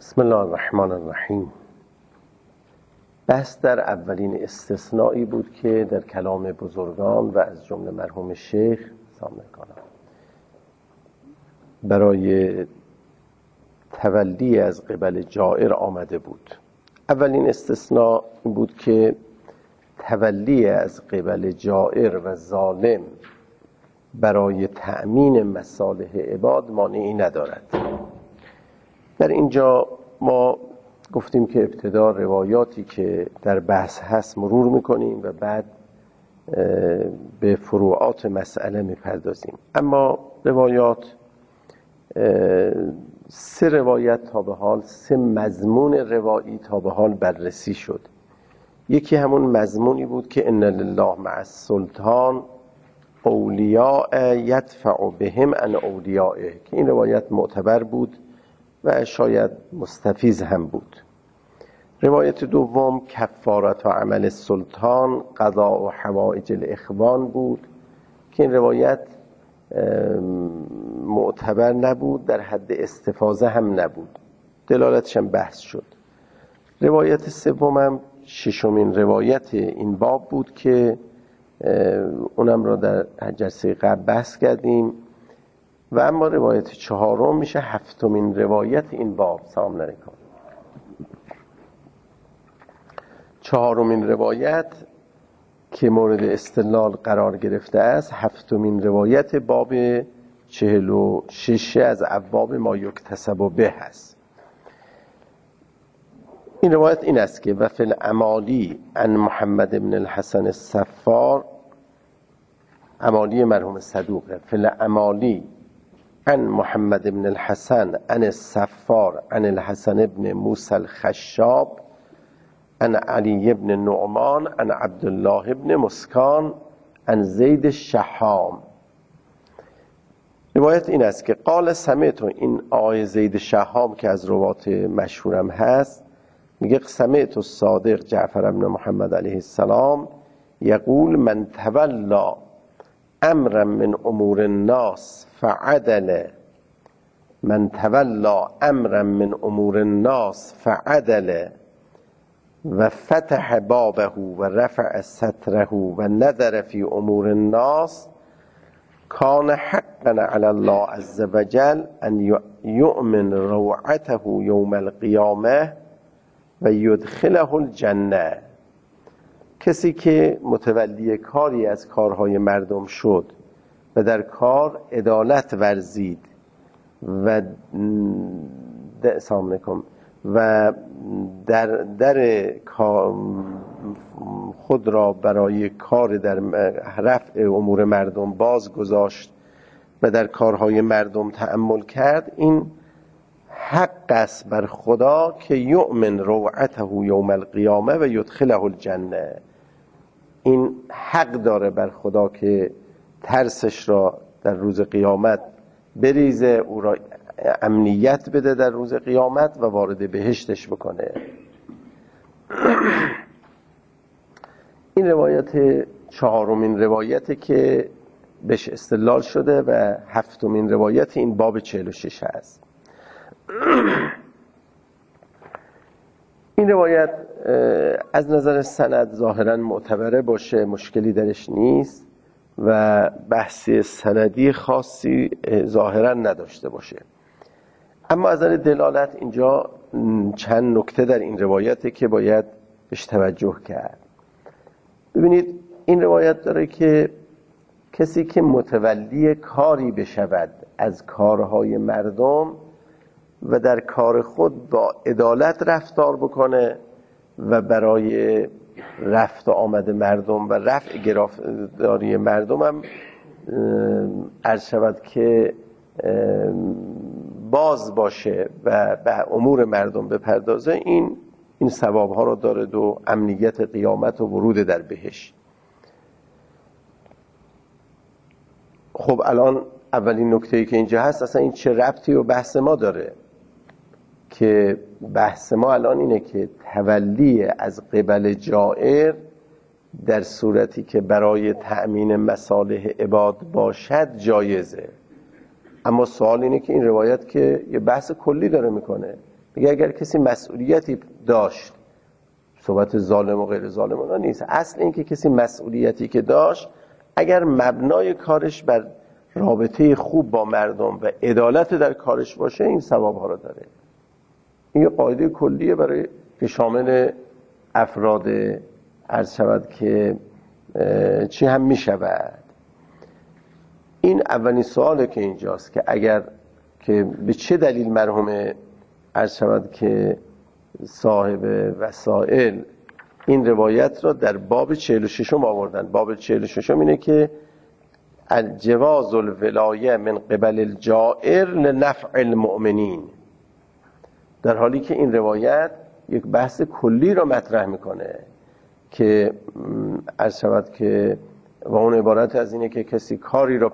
بسم الله الرحمن الرحیم. بحث در اولین استثنایی بود که در کلام بزرگان و از جمله مرحوم شیخ سامنکانم برای تولی از قبل جائر آمده بود. اولین استثناء این بود که تولی از قبل جائر و ظالم برای تأمین مصالح عباد مانعی ندارد. در اینجا ما گفتیم که ابتدا روایاتی که در بحث هست مرور میکنیم و بعد به فروعات مسئله میپردازیم. اما روایات سه روایت تا به حال، سه مضمون روایی تا به حال بررسی شد. یکی همون مضمونی بود که ان لله مع السلطان اولیاء یدفع بهم عن اولیائه، که این روایت معتبر بود و شاید مستفیض هم بود. روایت دوم کفارت و عمل السلطان قضاء و حوائج الاخوان بود که این روایت معتبر نبود، در حد استفاضه هم نبود، دلالتش هم بحث شد. روایت سومم ششمین روایت این باب بود که اونم را در جلسه قبل بحث کردیم و اما روایت چهارم میشه هفتمین روایت این باب. سلام علیکم. چهارمین روایت که مورد استدلال قرار گرفته است هفتمین روایت باب 46 از ابواب ما یکتسب به هست. این روایت این است که و فی الامالی عن محمد بن الحسن الصفار، امالی مرحوم صدوقه، فی الامالی عن محمد بن الحسن عن الصفار عن الحسن بن موسى الخشاب عن علی بن نعمان عن عبدالله بن مسکان عن زید الشحام. روایت این است که قال سمعت، این آقای زید شحام که از روات مشهورم هست میگه سمعت الصادق جعفر بن محمد علیه السلام یقول من تولا امرا من امور الناس فعدل، من تولا امرا من امور الناس فعدل و فتح بابه و رفع ستره و نظر فی امور الناس کان حقا علی الله عز وجل ان یؤمن روعته یوم القیامه و یدخله الجنه. کسی که متولی کاری از کارهای مردم شد و در کار عدالت ورزید و و در خود را برای کار در رفع امور مردم باز گذاشت و در کارهای مردم تأمل کرد، این حق است بر خدا که یؤمن روعته یوم القیامه و یدخله الجنه. این حق داره بر خدا که ترسش را در روز قیامت بریزه، او را امنیت بده در روز قیامت و وارد بهشتش بکنه. این روایت چهارمین روایتی که بهش استدلال شده و هفتمین روایت این باب 46 هست. این روایت از نظر سند ظاهرا معتبره باشه، مشکلی درش نیست و بحثی سندی خاصی ظاهرا نداشته باشه. اما از نظر دلالت اینجا چند نکته در این روایته که باید بهش توجه کرد. ببینید این روایت داره که کسی که متولی کاری بشود از کارهای مردم و در کار خود با عدالت رفتار بکنه و برای رفت و آمد مردم و رفع گرفتاری مردم هم عرض شود که باز باشه و به امور مردم بپردازه، این ثوابها رو داره و امنیت قیامت و ورود در بهشت. خب الان اولین نکته‌ای که اینجا هست، اصلا این چه ربطی و بحث ما داره؟ که بحث ما الان اینه که تولی از قبل جائر در صورتی که برای تأمین مصالح عباد باشد جایزه. اما سوال اینه که این روایت که یه بحث کلی داره میکنه میگه اگر کسی مسئولیتی داشت، صحبت ظالم و غیر ظالم اونا نیست، اصل این که کسی مسئولیتی که داشت اگر مبنای کارش بر رابطه خوب با مردم و عدالت در کارش باشه این ثوابها رو داره. این قاعده کلیه برای که شامل افراد عرض شود که چی هم می شود. این اولین سواله که اینجاست که اگر که به چه دلیل مرحوم عرض شود که صاحب وسائل این روایت را در باب 46 آوردن. باب 46 اینه که الجواز الولایه من قبل الجائر لنفع المؤمنین، در حالی که این روایت یک بحث کلی را مطرح میکنه که عرض شود که و اون عبارت از اینه که کسی کاری را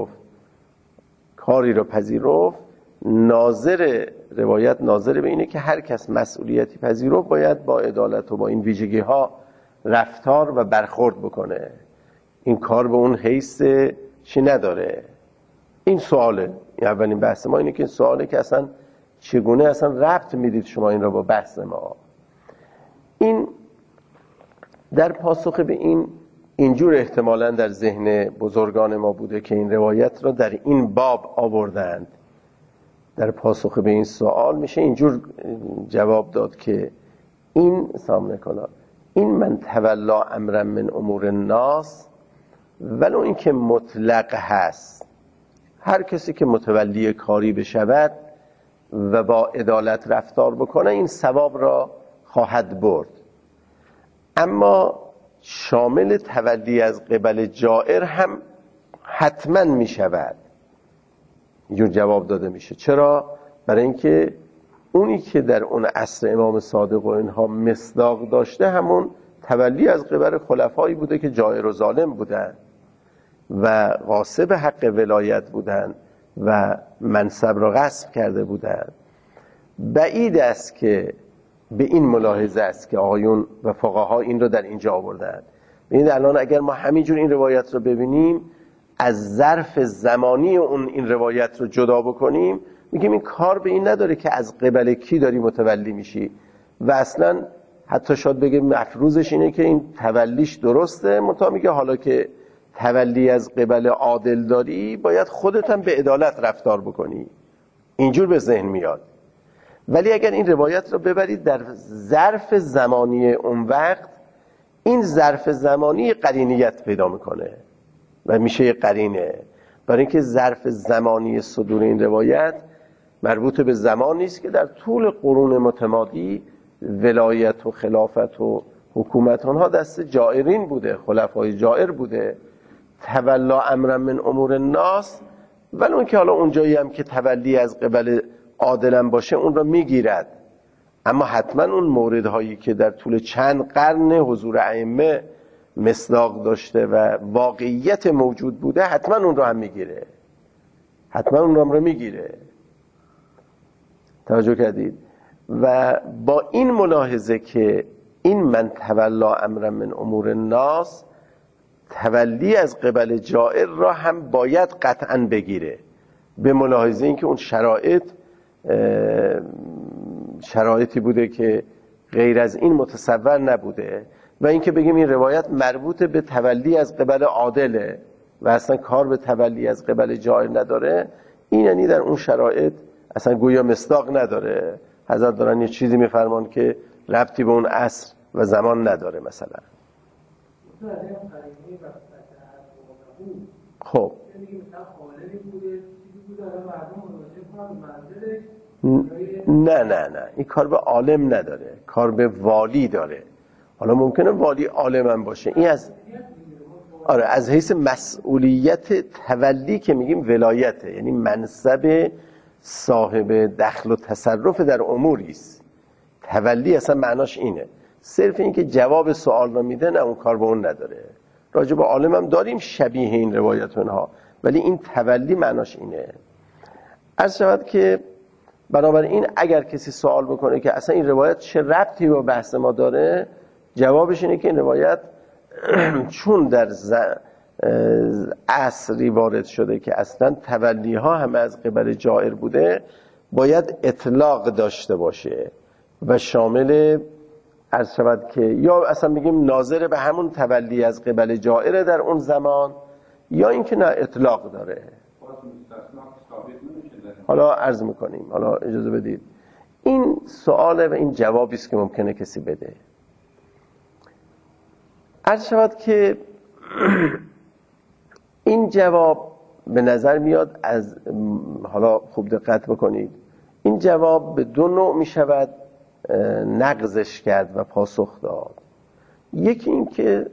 پذیرفت، ناظر روایت ناظر به اینه که هر کس مسئولیتی پذیرفت باید با عدالت و با این ویژگی ها رفتار و برخورد بکنه. این کار به اون حیث چی نداره. این سواله. این اولین بحث ما اینه که این سواله که اصلا چگونه اصلا ربط میدید شما این را با بحث ما. این در پاسخ به این اینجور احتمالاً در ذهن بزرگان ما بوده که این روایت را در این باب آوردند. در پاسخ به این سوال میشه اینجور جواب داد که این من تولا امرا من امور الناس، ولو این که مطلق هست، هر کسی که متولی کاری بشود و با عدالت رفتار بکنه این ثواب را خواهد برد، اما شامل تولی از قبل جائر هم حتما می شود. اینجور جواب داده میشه. چرا؟ برای اینکه اونی که در اون عصر امام صادق و اینها مصداق داشته همون تولی از قبل خلفایی بوده که جائر و ظالم بودن و غاصب حق ولایت بودن و منصب را غصب کرده بودن. بعید است که به این ملاحظه است که آقایون و فقها این رو در اینجا آوردن. ببینید الان اگر ما همینجور این روایت رو ببینیم، از ظرف زمانی اون این روایت رو جدا بکنیم، میگیم این کار به این نداره که از قبل کی داری متولی میشی و اصلا حتی شاید بگه مفروضش اینه که این تولیش درسته، منتها میگه حالا که تولی از قبل عادل داری باید خودت هم به عدالت رفتار بکنی. اینجور به ذهن میاد. ولی اگر این روایت رو ببرید در ظرف زمانی اون وقت، این ظرف زمانی قرینیت پیدا میکنه و میشه یه قرینه، برای اینکه ظرف زمانی صدور این روایت مربوط به زمان نیست که در طول قرون متمادی ولایت و خلافت و حکومت آنها دست جائرین بوده، خلفای جائر بوده. تولا امر من امور الناس، ولی اون که حالا اونجایی هم که تولی از قبل عادلم باشه اون رو میگیرد، اما حتما اون موردهایی که در طول چند قرن حضور ائمه مصداق داشته و واقعیت موجود بوده حتما اون رو هم میگیره، حتما اون رو میگیره. توجه کردید؟ و با این ملاحظه که این من تولا امر من امور الناس، تولی از قبل جائر را هم باید قطعا بگیره، به ملاحظه این که اون شرایطی بوده که غیر از این متصور نبوده و اینکه بگیم این روایت مربوط به تولی از قبل عادله و اصلا کار به تولی از قبل جائر نداره، این یعنی در اون شرایط اصلا گویا مصداق نداره. حضرت دارن یه چیزی میفرمان که ربطی به اون عصر و زمان نداره. مثلا خب نه این کار به عالم نداره، کار به والی داره. حالا ممکنه والی عالم هم باشه، این از حیث مسئولیت تولی که میگیم ولایته، یعنی منصب صاحب دخل و تصرف در اموری است. تولی اصلا معناش اینه. صرف این که جواب سوال رو میده، نه اون کار به اون نداره. راجع به عالم هم داریم شبیه این روایت ها، ولی این تولی معناش اینه. عرض شود که بنابراین اگر کسی سوال بکنه که اصلا این روایت چه ربطی با بحث ما داره، جوابش اینه که این روایت چون در عصری وارد شده که اصلا تولی ها همه از قبل جائر بوده، باید اطلاق داشته باشه و شامل عرض شود که یا اصلا بگیم ناظر به همون تولی از قبل جائر در اون زمان، یا اینکه نه اطلاق داره. حالا عرض میکنیم، حالا اجازه بدید این سواله و این جوابی است که ممکنه کسی بده. عرض شود که این جواب به نظر میاد از، حالا خوب دقت بکنید، این جواب به دو نوع می شود نقضش کرد و پاسخ داد. یکی این که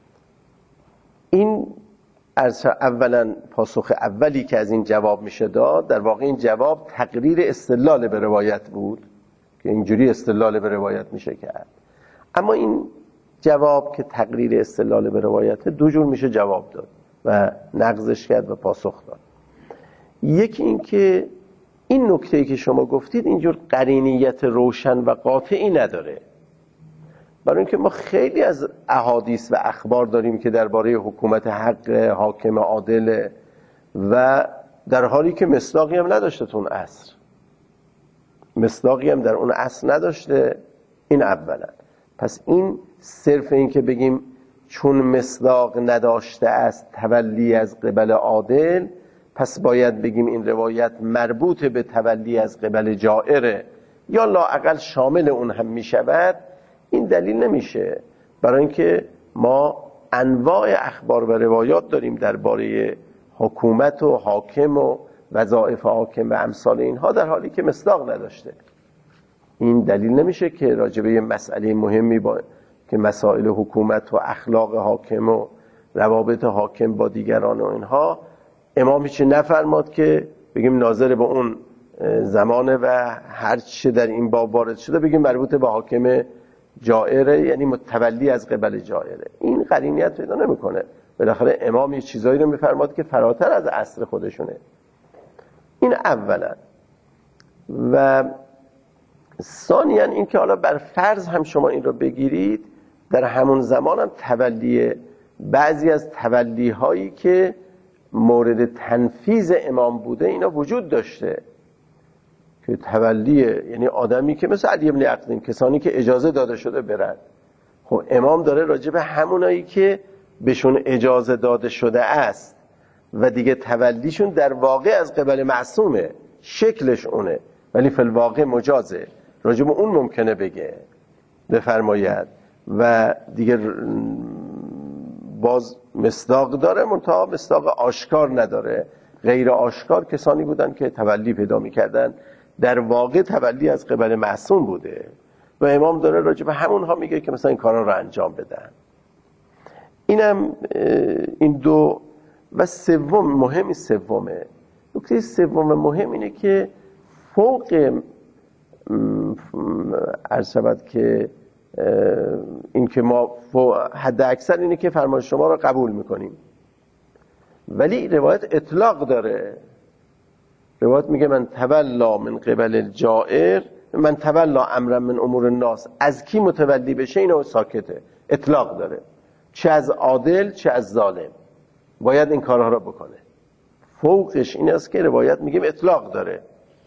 این اولا پاسخ اولی که از این جواب میشه داد، در واقع این جواب تقریر استدلال به روایت بود که اینجوری استدلال به روایت میشه کرد. اما این جواب که تقریر استدلال به روایت دو جور میشه جواب داد و نقضش کرد و پاسخ داد. یکی این که این نکته‌ای که شما گفتید اینجور قرینیت روشن و قاطعی نداره، برای اینکه ما خیلی از احادیث و اخبار داریم که درباره حکومت حق حاکم عادل و در حالی که مصداقی هم نداشته تو اون عصر، مصداقی هم در اون عصر نداشته. این اولا. پس این صرف این که بگیم چون مصداق نداشته است تولی از قبل عادل، پس باید بگیم این روایت مربوط به تولی از قبل جائره یا لااقل شامل اون هم می شود، این دلیل نمیشه. برای اینکه ما انواع اخبار و روایات داریم درباره حکومت و حاکم و وظایف حاکم و امثال اینها در حالی که مصداق نداشته. این دلیل نمیشه که راجبه مسئله مهمی که مسائل حکومت و اخلاق حاکم و روابط حاکم با دیگران و اینها امام هیچی نفرماد که بگیم ناظر به اون زمانه و هر چه در این باب وارد شده بگیم مربوط به حاکم جائره، یعنی متولی از قبل جائره. این قرینیت پیدا نمیکنه. بالاخره امام یه چیزایی رو میفرماد که فراتر از عصر خودشونه. این اولا. و ثانیاً این که حالا بر فرض هم شما این رو بگیرید، در همون زمان هم تولی بعضی از تولی هایی که مورد تنفیذ امام بوده اینا وجود داشته، که تولیه یعنی آدمی که مثل علی بن عقدین، کسانی که اجازه داده شده برن. خب امام داره راجع به همونایی که بهشون اجازه داده شده است و دیگه تولیشون در واقع از قبل معصومه، شکلش اونه ولی فی الواقع مجازه، راجع به اون ممکنه بگه بفرماید و دیگه باز مصداق داره، منتها مصداق آشکار نداره. غیر آشکار کسانی بودن که تولی پیدا میکردن، در واقع تولی از قبل معصوم بوده و امام داره راجع به همونها میگه که مثلا این کارا رو انجام بدن. اینم این دو. و سوم، مهمی سومه، نکته سوم مهم اینه که فوق عرض شود که این که ما حد اکثر اینه که فرمان شما رو قبول میکنیم، ولی روایت اطلاق داره. روایت میگه من تولا من قبل الجائر، من تولا امرا من امور الناس، از کی متولی بشه اینو ساکته، اطلاق داره، چه از عادل چه از ظالم باید این کارها رو بکنه. فوقش این است که روایت میگیم اطلاق داره،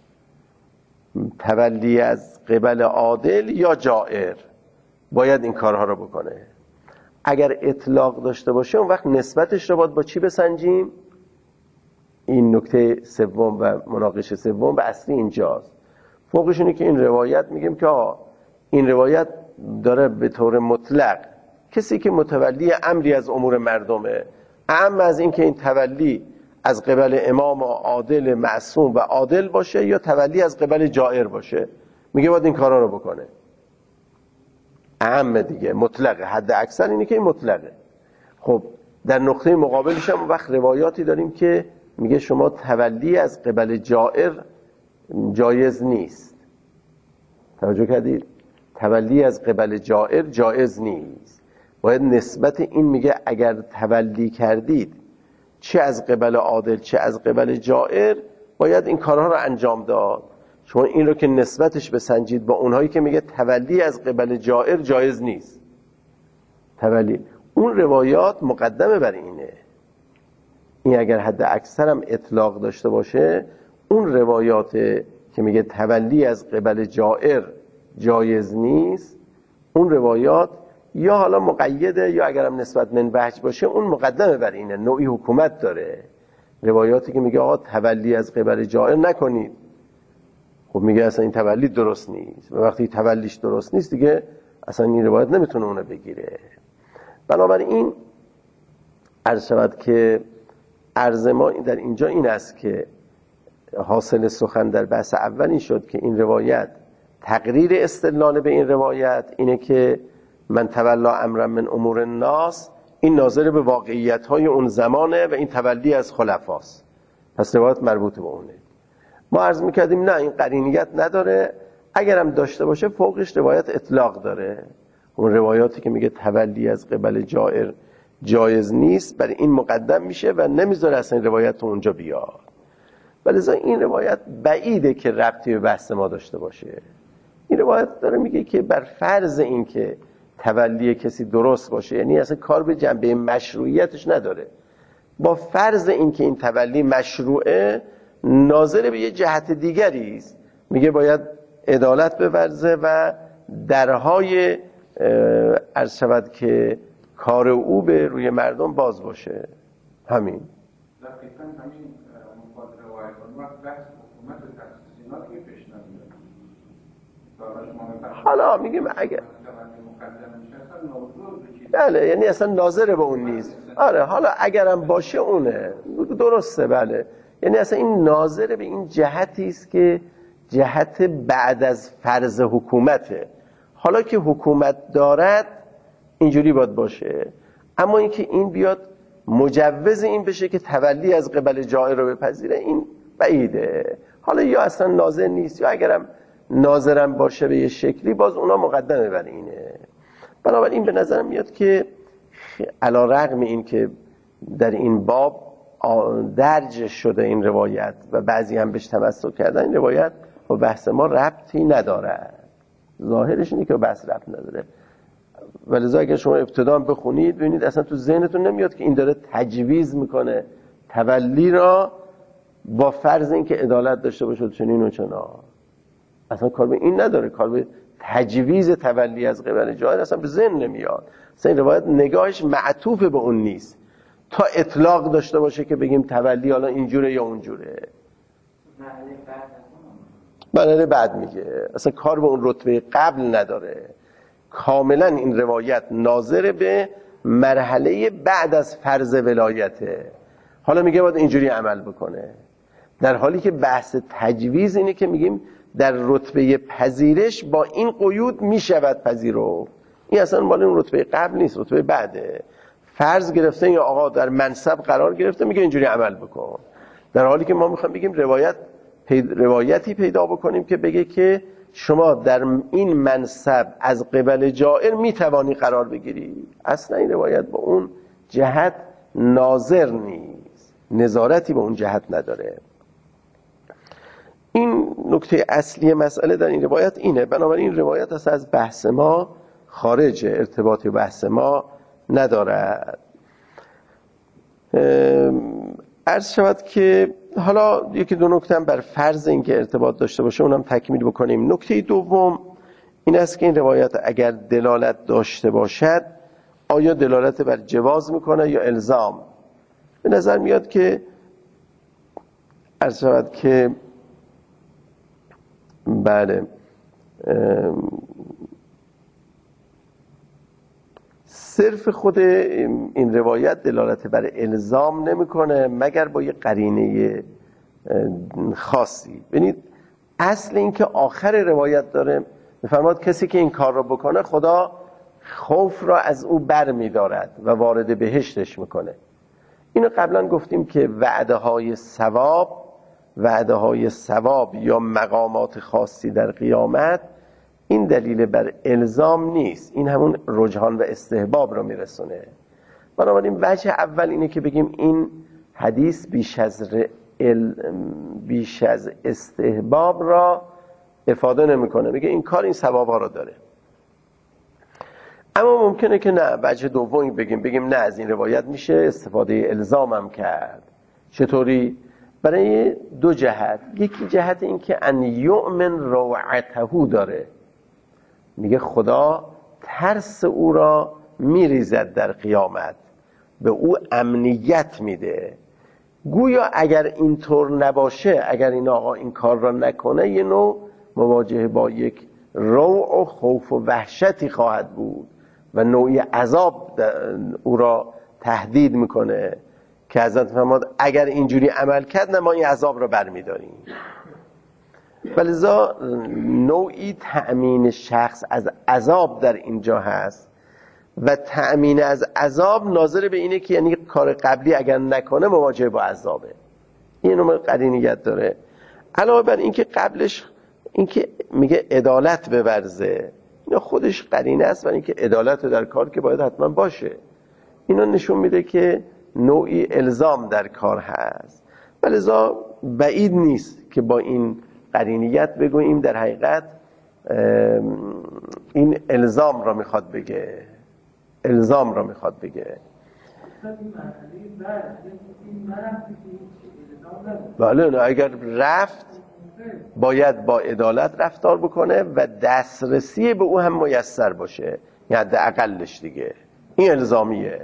تولی از قبل عادل یا جائر باید این کارها رو بکنه. اگر اطلاق داشته باشه اون وقت نسبتش رو باید با چی بسنجیم؟ این نکته سوم و مناقشه سوم به اصلی اینجاست. فوقش اینه که این روایت میگیم که این روایت داره به طور مطلق کسی که متولی امری از امور مردمه، اما از این که این تولی از قبل امام و عادل معصوم و عادل باشه یا تولی از قبل جائر باشه، میگه باید این کارا رو بکنه. اهم دیگه مطلقه، حد اکثر اینه که این مطلقه. خب در نقطه مقابلش هم وقت روایاتی داریم که میگه شما تولی از قبل جائر جایز نیست. توجه کردید؟ تولی از قبل جائر جایز نیست. باید نسبت این میگه اگر تولی کردید چه از قبل عادل چه از قبل جائر باید این کارها رو انجام داد. شما این رو که نسبتش بسنجید با اونهایی که میگه تولی از قبل جائر جایز نیست، تولی اون روایات مقدمه بر اینه. این اگر حد اکثر هم اطلاق داشته باشه، اون روایات که میگه تولی از قبل جائر جایز نیست، اون روایات یا حالا مقیده یا اگرم نسبت من وجه باشه اون مقدمه بر اینه، نوعی حکومت داره. روایاتی که میگه آقا تولی از قبل جائر نکنید، خب میگه اصلا این تولی درست نیست و وقتی تولیش درست نیست دیگه اصلا این روایت نمیتونه اونو بگیره. بنابراین عرض شود که عرض ما در اینجا این است که حاصل سخن در بحث اول این شد که این روایت تقریر استدلال به این روایت اینه که من تولا امرا من امور الناس، این ناظر به واقعیت‌های اون زمانه و این تولی از خلفاست، پس روایت مربوط به اونه. ما عرض میکردیم نه این قرینیت نداره، اگرم داشته باشه فوقش روایت اطلاق داره، اون روایاتی که میگه تولی از قبل جائر جایز نیست برای این مقدم میشه و نمیذاره اصلا این روایت تو اونجا بیاد. ولذا این روایت بعیده که ربطی به بحث ما داشته باشه. این روایت داره میگه که بر فرض این که تولی کسی درست باشه، یعنی اصلا کار به جنبه مشروعیتش نداره، با فرض این که این تولی مشروعه ناظر به یه جهت دیگری است، میگه باید عدالت بورزه و درهای عرض شود که کار او به روی مردم باز باشه. همین حالا میگیم اگه بله یعنی اصلا ناظر به اون نیست. آره حالا اگرم باشه اونه درسته، بله یعنی اصلا این ناظر به این جهتی است که جهت بعد از فرض حکومته. حالا که حکومت دارد اینجوری باید باشه، اما اینکه این بیاد مجوز این بشه که تولی از قبل جائر رو بپذیره این بعیده. حالا یا اصلا ناظر نیست یا اگرم ناظرم باشه به یه شکلی باز اونا مقدمه بر اینه. بنابراین به نظرم میاد که علی رغم این که در این باب درج شده این روایت و بعضی هم بهش تمسک کردن، این روایت با بحث ما ربطی نداره، ظاهرش اینه که با بحث ربط نداره. ولذا اگر شما ابتدا بخونید ببینید اصلا تو ذهنتون نمیاد که این داره تجویز میکنه تولی را با فرض اینکه عدالت داشته باشه چنین و چنا. اصلا کار به این نداره، کار به تجویز تولی از قبل جائر اصلا به ذهن نمیاد. اصلا این روایت نگاهش معطوف به اون نیست تا اطلاق داشته باشه که بگیم تولی حالا اینجوره یا اونجوره. مرحله بعد میگه اصلا کار به اون رتبه قبل نداره. کاملا این روایت ناظر به مرحله بعد از فرض ولایته. حالا میگه باید اینجوری عمل بکنه، در حالی که بحث تجویز اینه که میگیم در رتبه پذیرش با این قیود میشود پذیرفت. این اصلا مال اون رتبه قبل نیست، رتبه بعده. فرض گرفته یا آقا در منصب قرار گرفته میگه اینجوری عمل بکن، در حالی که ما میخوایم بگیم روایتی پیدا بکنیم که بگه که شما در این منصب از قبل جائر میتوانی قرار بگیری. اصلا این روایت با اون جهت ناظر نیست، نظارتی به اون جهت نداره. این نکته اصلی مسئله در این روایت اینه. بنابراین این روایت اصلا از بحث ما خارجه، ارتباطی بحث ما ندارد. عرض شود که حالا یکی دو نکته هم بر فرض اینکه ارتباط داشته باشه اونم تکمیل بکنیم. نکته دوم این است که این روایت اگر دلالت داشته باشد آیا دلالت بر جواز میکنه یا الزام؟ به نظر میاد که عرض شود که بله صرف خود این روایت دلالت بر الزام نمیکنه مگر با یه قرینه خاصی. ببینید اصل این که آخر روایت داره میفرماد کسی که این کار رو بکنه خدا خوف را از او بر میدارد و وارد بهشتش میکنه. اینو قبلا گفتیم که وعده های ثواب یا مقامات خاصی در قیامت این دلیل بر الزام نیست، این همون رجحان و استحباب رو میرسونه. بنابراین وجه اول اینه که بگیم این حدیث بیش از استحباب را افاده نمیکنه، میگه این کار این ثوابا رو داره. اما ممکنه که نه، وجه دومی بگیم نه از این روایت میشه استفاده الزام هم کرد. چطوری؟ برای دو جهت. یکی جهت این که ان یؤمن روعته داره، میگه خدا ترس او را میریزد در قیامت، به او امنیت میده. گویا اگر اینطور نباشه، اگر این آقا این کار را نکنه، یه نوع مواجهه با یک روع و خوف و وحشتی خواهد بود و نوعی عذاب او را تهدید میکنه که حضرت فرمود اگر اینجوری عمل کرد نه ما این عذاب را برمیداریم. ولذا نوعی تأمین شخص از عذاب در اینجا هست و تأمین از عذاب ناظر به اینه که یعنی کار قبلی اگر نکنه مواجه با عذابه. این نوع قرینیت داره. علاوه بر اینکه قبلش اینکه میگه عدالت بورزه، اینا خودش قرینه است، ولی اینکه عدالت در کار که باید حتما باشه. اینا نشون میده که نوعی الزام در کار هست. ولذا بعید نیست که با این قرینیت بگوییم در حقیقت این الزام را میخواد بگه. الزام را میخواد بگه. بله نه، اگر رفت باید با عدالت رفتار بکنه و دسترسی به او هم میسر باشه، یعنی حداقلش دیگه. این الزامیه.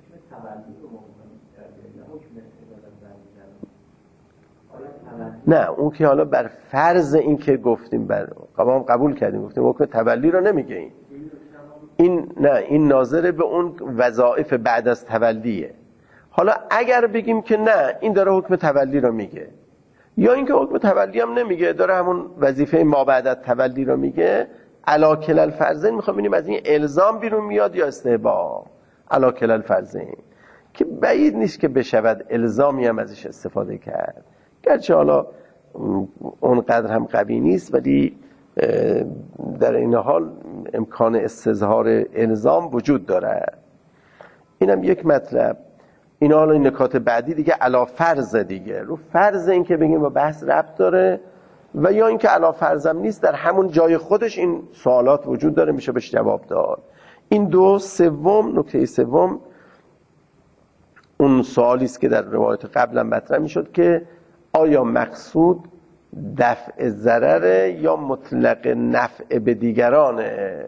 نه اون که حالا بر فرض این که گفتیم بر قبول کردیم، گفتیم حکم تولی رو نمیگه این نه، این ناظر به اون وظایف بعد از تولیه. حالا اگر بگیم که نه این داره حکم تولی رو میگه، یا اینکه حکم تولی هم نمیگه، داره همون وظیفه ما بعد از تولی رو میگه، علی کل الفرضین میخوام ببینیم از این الزام بیرون میاد یا استحباب. علی کل الفرضین که بعید نیست که بشود الزامی هم ازش استفاده کرد، گرچه حالا اونقدر هم قوی نیست، ولی در این حال امکان استظهار الزام وجود داره. اینم یک مطلب. این حالا این نکات بعدی دیگه علا فرض دیگه، رو فرض این که بگیم با بحث ربط داره، و یا این که علا فرضم نیست، در همون جای خودش این سوالات وجود داره، میشه بهش جواب داد. این دو. سوم، نکته سوم اون سوالی است که در روایت قبلا مطرح میشد که آیا مقصود دفع ضرر یا مطلق نفع به دیگرانه.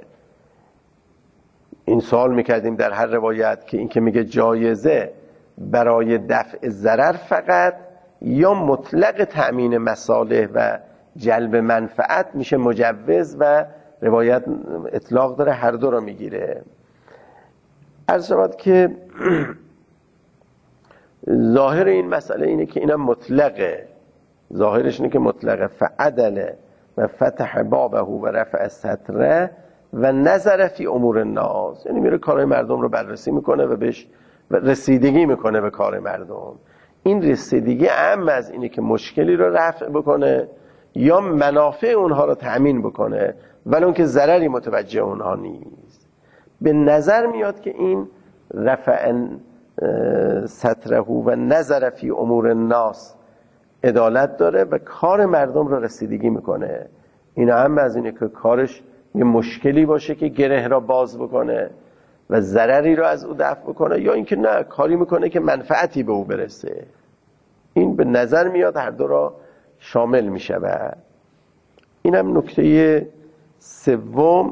این سوال میکردیم در هر روایت که این که میگه جایزه برای دفع ضرر فقط یا مطلق تأمین مصالح و جلب منفعت میشه مجوز، و روایت اطلاق داره هر دو رو میگیره. عرض شود که ظاهر این مسئله اینه که اینم مطلقه، ظاهرش اینه که مطلقه. فعدل و فتح بابه و رفع ستره و نظر فی امور الناس، یعنی میره کارهای مردم رو بررسی میکنه و بهش رسیدگی میکنه به کار مردم. این رسیدگی اهم از اینه که مشکلی رو رفع بکنه یا منافع اونها رو تأمین بکنه، ولی اون که ضرری متوجه اونها نیست. به نظر میاد که این رفع ستره و نظر فی امور الناس عدالت داره و کار مردم رو رسیدگی میکنه. این هم از اینه که کارش یه مشکلی باشه که گره را باز بکنه و ضرری رو از او دفع بکنه، یا اینکه نه کاری میکنه که منفعتی به او برسه. این به نظر میاد هر دو را شامل میشه. و اینم نکته سوم.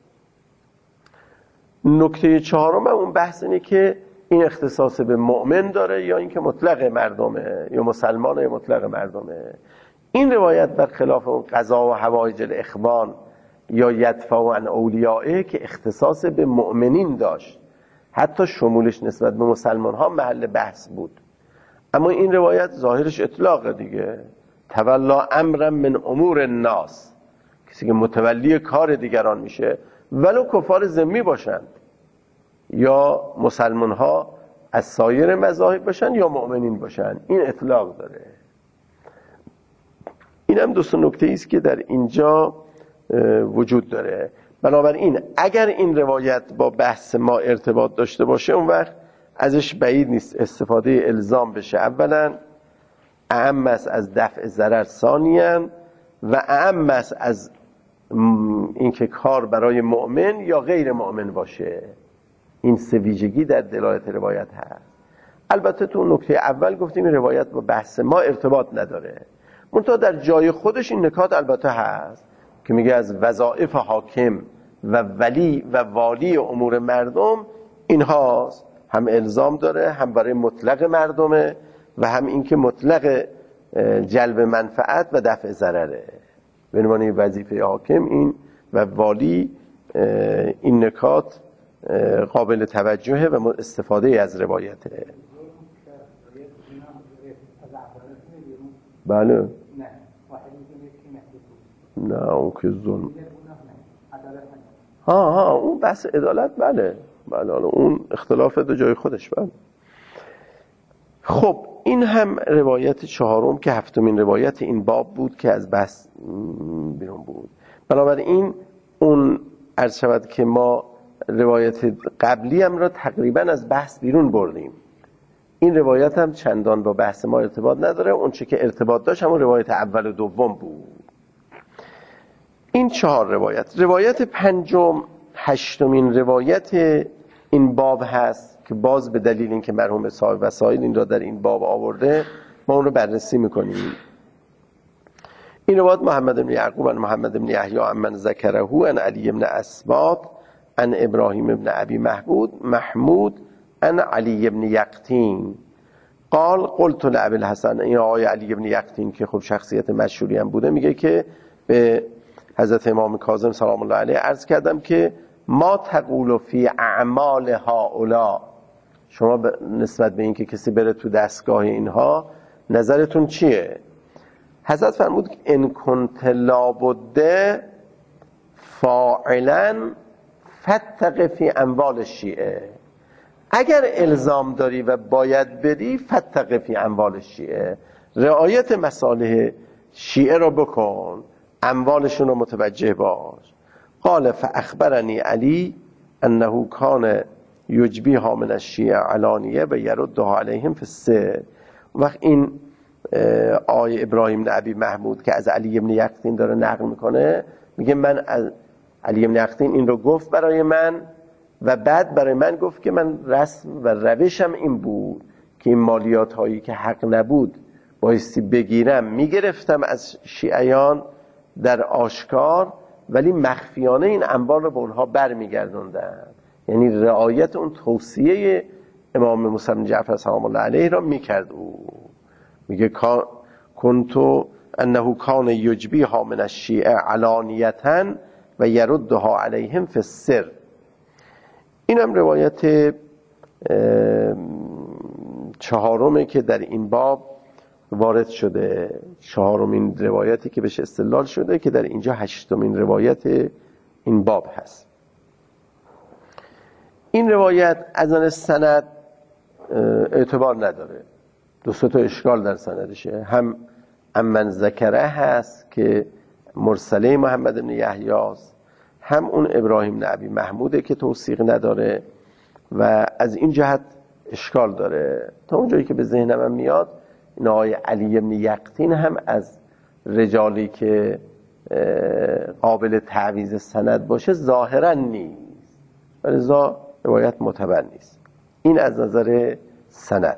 نکته چهارم اون بحث اینه که این اختصاص به مؤمن داره یا اینکه مطلق مردمه، یا مسلمان یا مطلق مردمه. این روایت برخلاف اون قضا و حوایج الاخوان یا یدفع عن اولیائه که اختصاص به مؤمنین داشت، حتی شمولش نسبت به مسلمان ها محل بحث بود. اما این روایت ظاهرش اطلاقه دیگه، تولا امر من امور الناس، کسی که متولی کار دیگران میشه ولو کفار ذمی باشند یا مسلمان ها از سایر مذاهب باشن یا مؤمنین باشن، این اطلاق داره. این هم دو نکته است که در اینجا وجود داره. بنابراین اگر این روایت با بحث ما ارتباط داشته باشه، اون وقت ازش بعید نیست استفاده الزام بشه. اولا اهم است از دفع ضرر، ثانیاً و اهم است از اینکه کار برای مؤمن یا غیر مؤمن باشه. این سه ویژگی در دلالت روایت هست. البته تو نکته اول گفتیم این روایت با بحث ما ارتباط نداره، منتها در جای خودش این نکات البته هست که میگه از وظایف حاکم و ولی و والی امور مردم اینهاست، هم الزام داره، هم برای مطلق مردمه و هم اینکه مطلق جلب منفعت و دفع ضرره. به عنوان وظیفه حاکم این و والی این نکات قابل توجهه و استفاده از روایته. بله نه اون که ظلم اون بحث عدالت بله اون اختلاف دو جای خودش. بله خب این هم روایت چهارم که هفتمین روایت این باب بود که از بحث بیرون بود. بنابراین اون عرض شود که ما روایت قبلی هم را تقریبا از بحث بیرون بردیم. این روایت هم چندان با بحث ما ارتباط نداره، اون چه که ارتباط داشت همون روایت اول و دوم بود. این چهار روایت پنجم هشتمین روایت این باب هست که باز به دلیل اینکه مرحوم صاحب وسائل این را در این باب آورده ما اون رو بررسی میکنیم. این روایت محمد بن یعقوب عن محمد بن یحیی عن من ذکره عن علی بن اسباط عن ابراهیم بن ابی محمود عن علی بن یقطین قال قلت لابی الحسن، این آقای علی بن یقطین که خب شخصیت مشهوری هم بوده، میگه که به حضرت امام کاظم سلام الله علیه عرض کردم که ما تقول فی اعمال هؤلاء، شما نسبت به این که کسی بره تو دستگاه اینها نظرتون چیه؟ حضرت فرمود ان کنت لابد فاعلا فتق فی اموال شیعه، اگر الزام داری و باید بدی فتق فی اموال شیعه، رعایت مصالح شیعه رو بکن، اموالشون رو متوجه باش. قال فاخبرنی علی انه کان یجبیها من الشیعه علانیه و یردها علیهم فی السر. وقت این آقای ابراهیم بن ابی محمود که از علی بن یقطین داره نقل میکنه، میگه من از علی بن یقطین این رو گفت برای من و بعد برای من گفت که من رسم و روشم این بود که این مالیات هایی که حق نبود بایستی بگیرم میگرفتم از شیعیان در آشکار، ولی مخفیانه این اموال رو به اونها برمیگردوندن. یعنی رعایت اون توصیه امام موسی بن جعفر سلام الله علیه را میکرد. او میگه کنتو انه کان یجبیها من الشیعه علانیتا و یردها علیهم فی السر. اینم روایت چهارمه که در این باب وارد شده، چهارمین روایتی که بهش استدلال شده که در اینجا هشتمین روایت این باب هست. این روایت از آن سند اعتبار نداره، دو سه تا اشکال در سندشه. هم من ذکره هست که مرسله محمد بن یحیی است، هم اون ابراهیم بن ابی محموده که توثیق نداره و از این جهت اشکال داره. تا اونجایی که به ذهنم میاد این آقای علی بن یقطین هم از رجالی که قابل تعویض سند باشه ظاهرا نیست، ولی روایت معتبر نیست. این از نظر سند.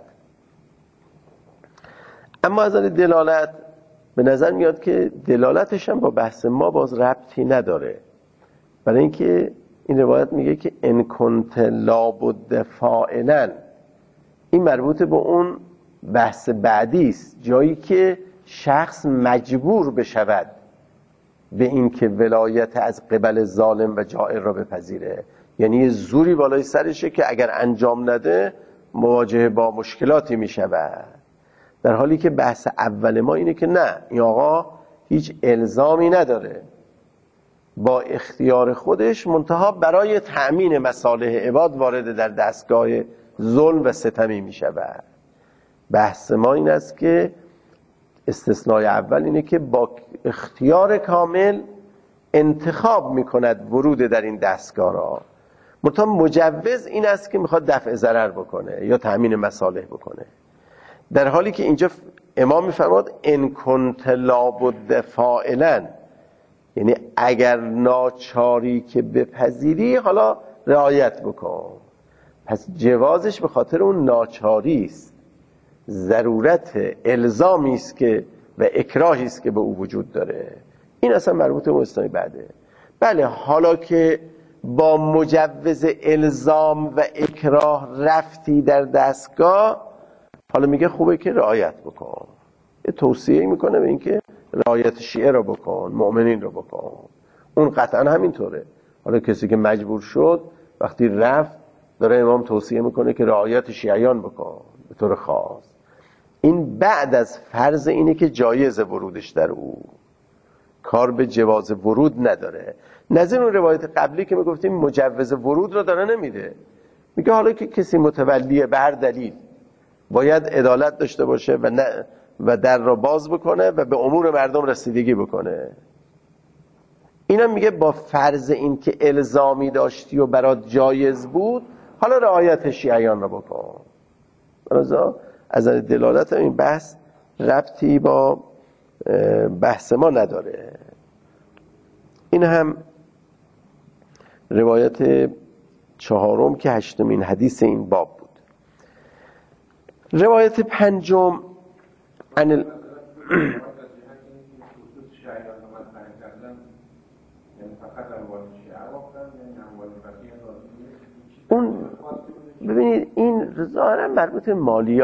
اما از نظر دلالت به نظر میاد که دلالتش هم با بحث ما باز ربطی نداره، برای اینکه این روایت میگه که ان کنت لابد فاعلا، این مربوط به اون بحث بعدی است، جایی که شخص مجبور بشود به این که ولایت از قبل ظالم و جائر را بپذیره، یعنی زوری بالای سرشه که اگر انجام نده مواجه با مشکلاتی میشود. در حالی که بحث اول ما اینه که نه، این آقا هیچ الزامی نداره، با اختیار خودش منتها برای تأمین مصالح عباد وارد در دستگاه ظلم و ستمی می شود. بحث ما این است که استثنای اول اینه که با اختیار کامل انتخاب می کند ورود در این دستگاه را، منتها مجوز این است که میخواد دفع ضرر بکنه یا تأمین مصالح بکنه. در حالی که اینجا امام میفرماد ان کنت لابد فاعلا، یعنی اگر ناچاری که بپذیری حالا رعایت بکن، پس جوازش به خاطر اون ناچاری است، ضرورت الزامی است که و اکراهی است که به او وجود داره. این اصلا مربوط به اسلامی بعده. بله حالا که با مجوز الزام و اکراه رفتی در دستگاه، حالا میگه خوبه که رعایت بکن، یه توصیه میکنه به این که رعایت شیعه رو بکن، مؤمنین رو بکن. اون قطعا همینطوره. حالا کسی که مجبور شد وقتی رفت داره امام توصیه میکنه که رعایت شیعیان بکن به طور خاص. این بعد از فرض اینه که جایز ورودش در او، کار به جواز ورود نداره. نظیر اون روایت قبلی که میگفتیم مجوز ورود رو داره نمیده، میگه حالا که کسی متولیه به هر دلیل باید عدالت داشته باشه و در را باز بکنه و به امور مردم رسیدگی بکنه. اینا میگه با فرض این که الزامی داشتی و برات جایز بود، حالا رعایت شیعیان را بکن. از دلالت این بحث ربطی با بحث ما نداره. این هم روایت چهارم که 8مین حدیث این باب بود. روایت پنجم اون ببینید این ظاهرا مربوط به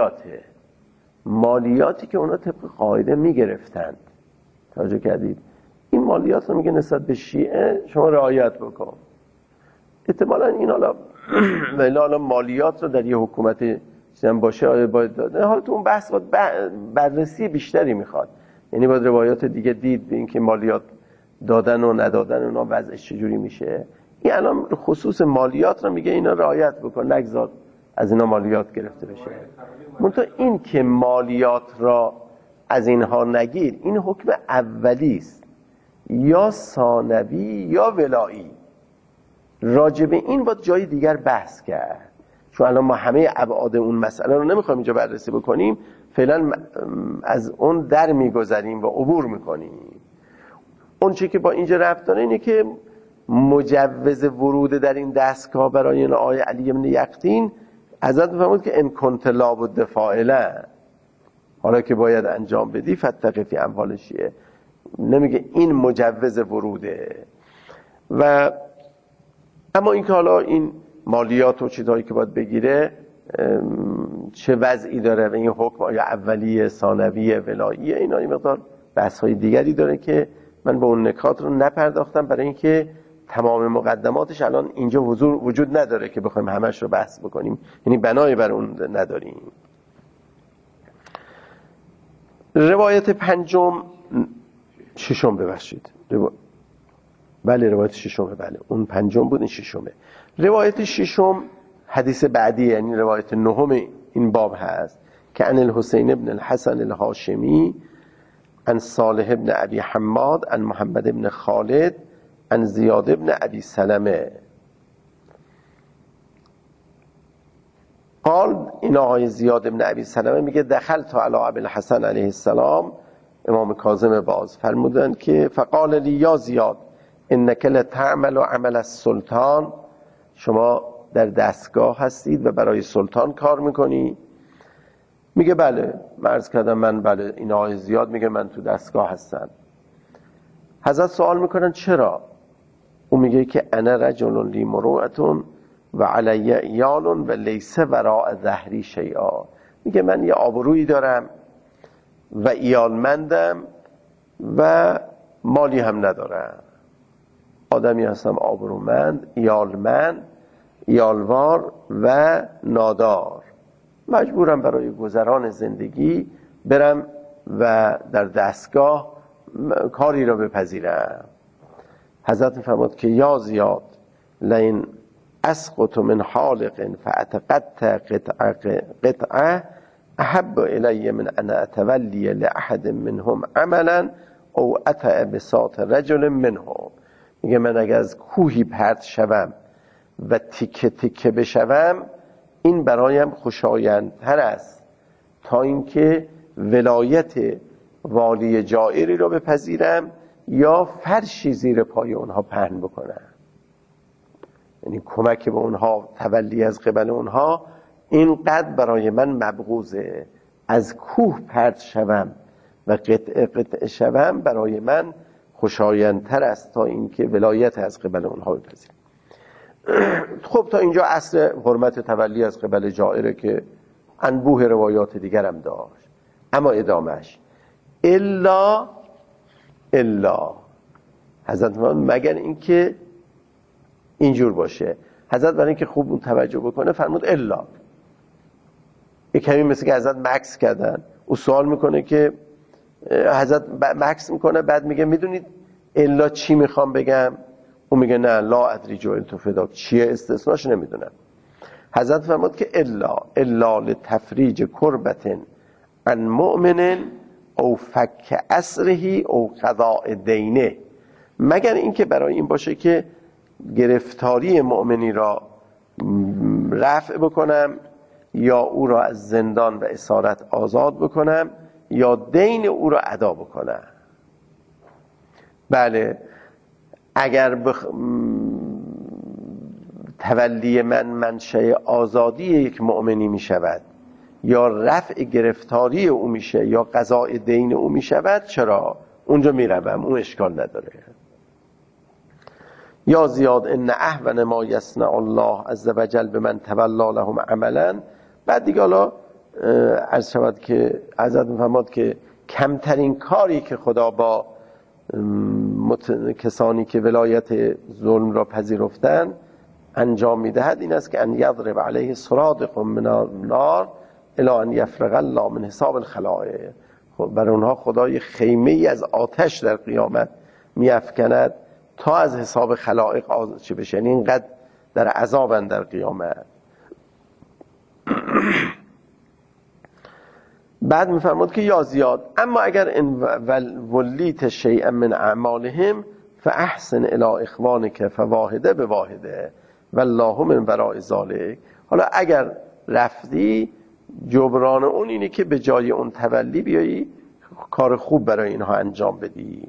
مالیاتی که اونا طبق قاعده میگرفتند. توجه کردید؟ این مالیات رو میگه نسبت به شیعه شما رعایت بکن. احتمالاً این حالا مالیات رو در یه حکومت باشه باید داده. حالا تو اون بحث باید بررسی بیشتری میخواد، یعنی باید روایات دیگه دید به این که مالیات دادن و ندادن اونا وضعش چجوری میشه. این الان خصوص مالیات رو میگه اینا رعایت بکن، نگذار از اینا مالیات گرفته بشه. منتها این که مالیات را از اینها نگیر، این حکم اولی است، یا ثانوی یا ولایی. راجع به این باید جای دیگر بحث کرد، چون الان ما همه ابعاد اون مسئله رو نمیخوایم اینجا بررسی بکنیم. فعلا از اون در میگذریم و عبور میکنیم. اون چی که با اینجا ربط داره اینه که مجوز ورود در این دستگاه برای این آقای علی بن یقطین ازت میفهمود که ان کنت لابد فاعلا، حالا که باید انجام بدی فتق فی اموال شیعه. نمیگه این مجوز وروده. و اما این که حالا این مالیات و چیزهایی که باید بگیره چه وضعی داره و این حکم آیا اولیه، ثانویه، ولاییه، اینا این مقدار بحث‌های دیگری داره که من به اون نکات رو نپرداختم، برای اینکه تمام مقدماتش الان اینجا وجود نداره که بخوایم همش رو بحث بکنیم، یعنی بنای بر اون نداریم. روایت پنجم ششم ببخشید بله روایت ششمه، بله اون پنجم بود این ششمه. روایت ششم حدیث بعدی، یعنی روایت نهم این باب هست که عن الحسین بن الحسن الهاشمی عن صالح بن ابی حماد عن محمد بن خالد عن زیاد بن ابی سلمه قال. این آقای زیاد بن ابی سلمه میگه دخلت علی ابی الحسن علیه السلام، امام کاظم باز فرمودند که فقال لی یا زیاد انک لتعمل عمل السلطان، شما در دستگاه هستید و برای سلطان کار میکنی؟ میگه بله. عرض کردم من بله. این آقای زیاد میگه من تو دستگاه هستم. حضرت سوال میکنن چرا؟ او میگه که انا رجل لی مروءة و علی عیال و لیس وراء ظهری شیئا. میگه من یه آبرویی دارم و عیالمندم و مالی هم ندارم. آدمی هستم آبرومند، عیالمند، عیالوار و نادار، مجبورم برای گذران زندگی برم و در دستگاه کاری را بپذیرم. حضرت فرمود که یا زیاد لئن اسقط من حالق فاتقطع قطعه احب الی من ان اتولی لاحد منهم عملا او اتع بساط رجل منهم. میگه من اگر از کوهی پرت شوم و تیکه تیکه بشوم، این برایم خوشایندتر است تا اینکه ولایت والی جائری رو بپذیرم یا فرشی زیر پای اونها پهن بکنم. یعنی کمک به اونها، تولی از قبل اونها اینقدر برای من مبغوضه، از کوه پرت شوم و قطع شوم برای من خوشایندتر است تا اینکه ولایت از قبل اونها بپذیرم. خب تا اینجا اصل حرمت تولی از قبل جائره که انبوه روایات دیگرم داشت. اما ادامهش الا حضرت مگر اینکه اینجور باشه. حضرت برای اینکه خوب توجه بکنه فرمود الا. یک کمی مثل که حضرت مکس کردن. او سوال میکنه که حضرت مکس میکنه، بعد میگه میدونید الا چی میخوام بگم؟ او میگه نه لا ادری جعلت فداک، چیه استثناش نمیدونم. حضرت فرمود که الا لتفریج کربت عن مؤمن او فک اسره او قضاء دینه، مگر اینکه برای این باشه که گرفتاری مؤمنی را رفع بکنم یا او را از زندان و اسارت آزاد بکنم یا دین او را ادا بکنم. بله، اگر تولی من منشأ آزادی یک مؤمنی می شود یا رفع گرفتاری او میشه یا قضاء دین او می شود، چرا؟ اونجا می روم، اون اشکال نداره. یا زیاد ان اهون ما یصنع الله عز وجل به من تولا لهم عملا. بعد دیگه حالا عرض شود که حضرت می‌فرماد که کمترین کاری که خدا با کسانی که ولایت ظلم را پذیرفتن انجام میدهد این است که ان یضرب علیه سرادق من النار الی ان یفرغ الله من حساب الخلائق. خب برای اونها خدای خیمه ای از آتش در قیامت میافکند تا از حساب خلائق آزاد چه بشه، یعنی اینقدر در عذابن در قیامت. بعد میفرماد که یا زیاد اما اگر ان ولیت شیئا من اعمالهم فاحسن الی اخوانک فواحده بواحده والله من وراء ذلک. حالا اگر رفتی جبران اون اینه که به جای اون تولی بیایی کار خوب برای اینها انجام بدی.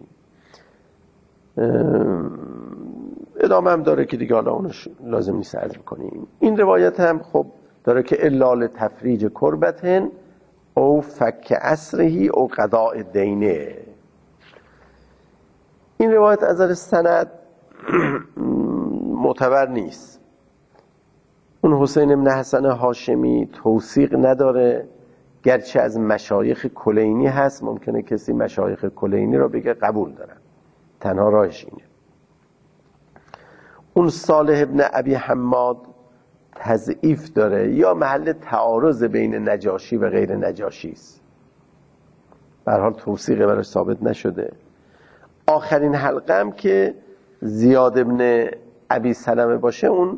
ادامه هم داره که دیگه حالا اونش لازم نیست عرض کنیم. این روایت هم خب داره که الا لتفریج کربتن او فک اسرهی او قضاء دینه. این روایت از نظر سند معتبر نیست. اون حسین بن حسن هاشمی توثیق نداره، گرچه از مشایخ کلینی هست. ممکنه کسی مشایخ کلینی رو بگه قبول دارن، تنها راهش اینه. اون صالح ابن ابی حماد تضعیف داره یا محل تعارض بین نجاشی و غیر نجاشی است. به هر حال توثیق براش ثابت نشده. آخرین حلقه هم که زیاد ابن ابی سلمه باشه اون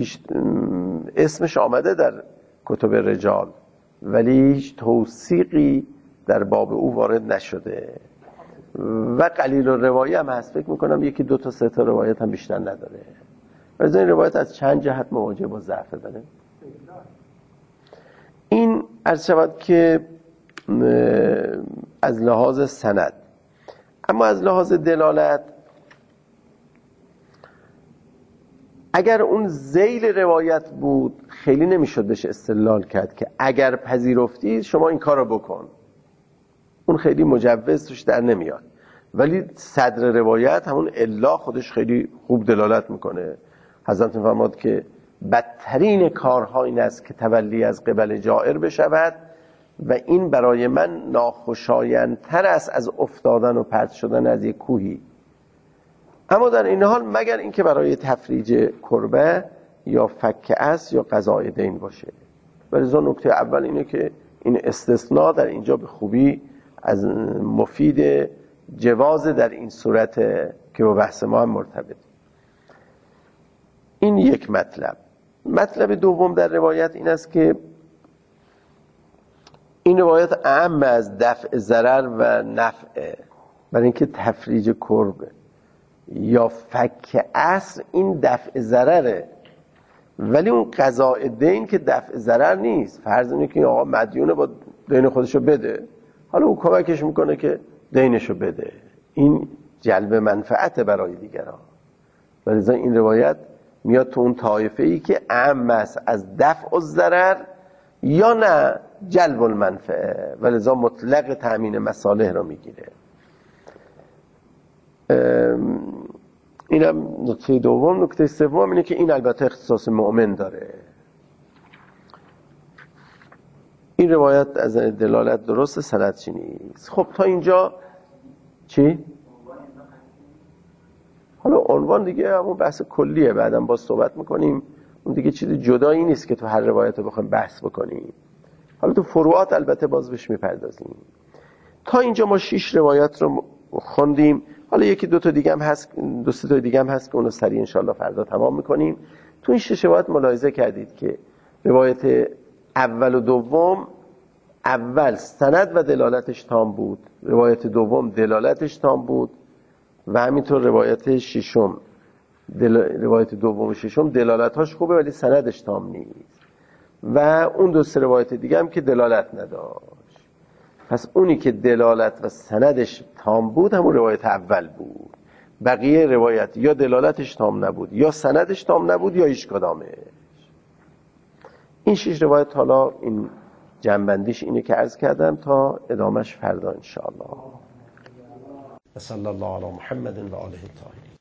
اسمش آمده در کتب رجال ولی هیچ توثیقی در باب او وارد نشده و قلیل الروایه هم هست. فکر میکنم یکی دو تا سه تا روایت هم بیشتر نداره. از این روایت از چند جهت مواجه با ضعف داره. این عرض شود که از لحاظ سند. اما از لحاظ دلالت اگر اون ذیل روایت بود خیلی نمیشد بشه استدلال کرد که اگر پذیرفتی شما این کار رو بکن. اون خیلی مجوز توش در نمیاد. ولی صدر روایت همون الا خودش خیلی خوب دلالت میکنه. حضرت میفرماد که بدترین کارها این است که تولی از قبل جائر بشود و این برای من ناخوشایندتر است از افتادن و پرت شدن از یک کوهی. اما در این حال مگر اینکه برای تفریج کربه یا فک اس یا قضاء دین باشه. ولی نکته اول اینه که این استثناء در اینجا به خوبی از مفید جواز در این صورت که با بحث ما هم مرتبط. این یک مطلب. مطلب دوم در روایت این است که این روایت اعم از دفع ضرر و نفع، برای اینکه تفریج کرب یا فک اسر این دفع ضرره ولی اون قضاء دین که دفع ضرر نیست. فرض اینه که آقا مدیونه با دین خودشو بده، حالا او کمکش میکنه که دینشو بده. این جلب منفعت برای دیگران. ولی این روایت میاد تو اون طایفه ای که اعم است از دفع الضرر یا نه جلب المنفعه، ولذا مطلق تامین مصالح رو میگیره. اینم نکته دوم. نکته سوم اینه که این البته اختصاص مؤمن داره. این روایت از دلالت درست، سند چی نیست. خب تا اینجا چی؟ حالا عنوان دیگه همون بحث کلیه، بعدم باز صحبت میکنیم. اون دیگه چیز جدایی نیست که تو هر روایت رو بخوایم بحث بکنیم. حالا تو فروعات البته باز بهش میپردازیم. تا اینجا ما 6 روایت رو خوندیم. حالا یکی دو تا دیگه هم هست، دو سه تا دیگه هم هست که اونو سریع انشالله فردا تمام میکنیم. تو این 6 روایت ملاحظه کردید که روایت اول و دوم، اول سند و دلالتش تام بود، روایت دوم دلالتش تام بود و همینطور روایت ششم روایت دوم و ششم دلالتاش خوبه ولی سندش تام نیست و اون دو سه روایت دیگه هم که دلالت نداشت. پس اونی که دلالت و سندش تام بود همون روایت اول بود. بقیه روایت یا دلالتش تام نبود یا سندش تام نبود یا هیچ کدامش. این 6 روایت حالا این جنبندیش اینه که عرض کردم، تا ادامش فردا انشاءالله. صلی الله علی محمد و آله الطاهرین.